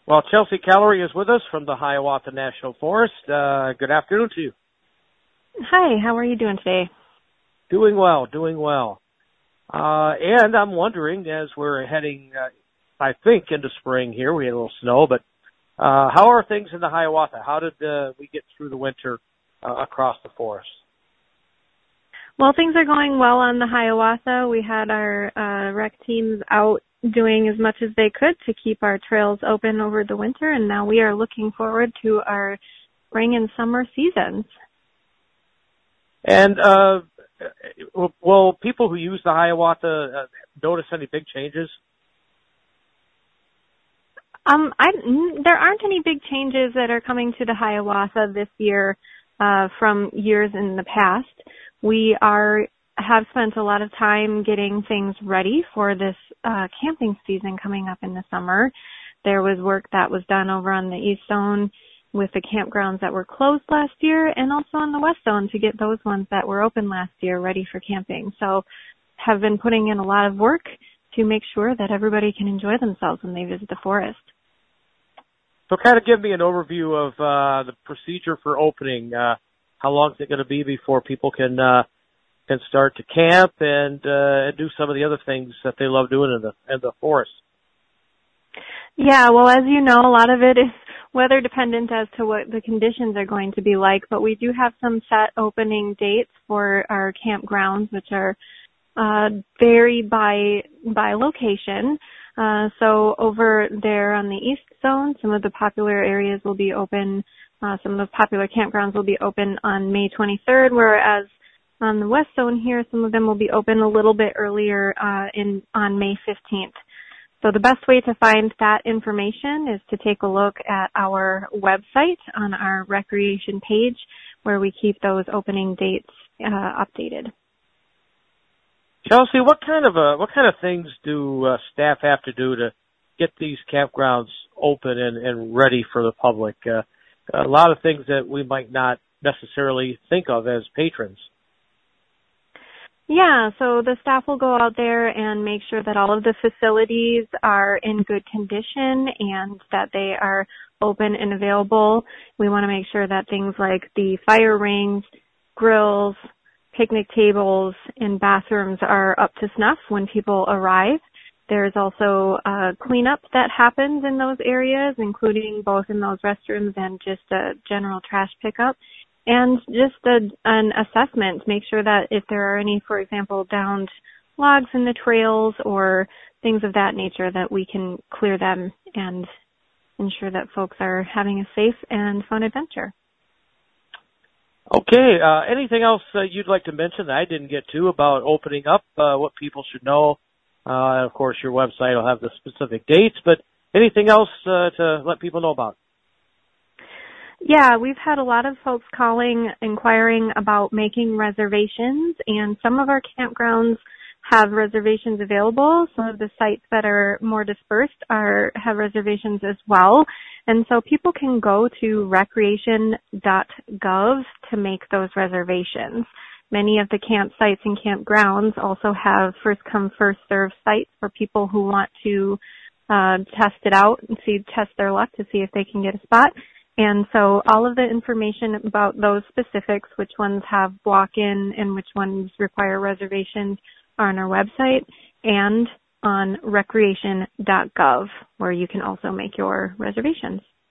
Well, Chelsea Callery is with us from the Hiawatha National Forest. Good afternoon to you. Hi, how are you doing today? Doing well. And I'm wondering, as we're heading, I think, into spring here, we had a little snow, but how are things in the Hiawatha? How did we get through the winter across the forest? Well, things are going well on the Hiawatha. We had our rec teams out doing as much as they could to keep our trails open over the winter, and now we are looking forward to our spring and summer seasons. And will people who use the Hiawatha notice any big changes? There aren't any big changes that are coming to the Hiawatha this year from years in the past. We have spent a lot of time getting things ready for this camping season coming up in the summer. There was work that was done over on the East Zone with the campgrounds that were closed last year, and also on the West Zone to get those ones that were open last year ready for camping. So have been putting in a lot of work to make sure that everybody can enjoy themselves when they visit the forest. So kind of give me an overview of the procedure for opening. How long is it going to be before people can start to camp and do some of the other things that they love doing in the forest? Yeah, well, as you know, a lot of it is weather dependent as to what the conditions are going to be like, but we do have some set opening dates for our campgrounds, which are vary by location. So over there on the East Zone, some of the popular areas will be open. Some of the popular campgrounds will be open on May 23rd, whereas on the West Zone here, some of them will be open a little bit earlier on May 15th. So the best way to find that information is to take a look at our website on our recreation page, where we keep those opening dates updated. Chelsea, what kind of things do staff have to do to get these campgrounds open and ready for the public? A lot of things that we might not necessarily think of as patrons. Yeah, so the staff will go out there and make sure that all of the facilities are in good condition and that they are open and available. We want to make sure that things like the fire rings, grills, picnic tables, and bathrooms are up to snuff when people arrive. There's also cleanup that happens in those areas, including both in those restrooms and just a general trash pickup. And just an assessment, make sure that if there are any, for example, downed logs in the trails or things of that nature, that we can clear them and ensure that folks are having a safe and fun adventure. Okay. Anything else you'd like to mention that I didn't get to about opening up, what people should know? Of course, your website will have the specific dates, but anything else to let people know about? Yeah, we've had a lot of folks calling, inquiring about making reservations, and some of our campgrounds have reservations available. Some of the sites that are more dispersed have reservations as well. And so people can go to recreation.gov to make those reservations. Many of the campsites and campgrounds also have first come, first serve sites for people who want to test it out and test their luck to see if they can get a spot. And so all of the information about those specifics, which ones have walk-in and which ones require reservations, are on our website and on recreation.gov, where you can also make your reservations.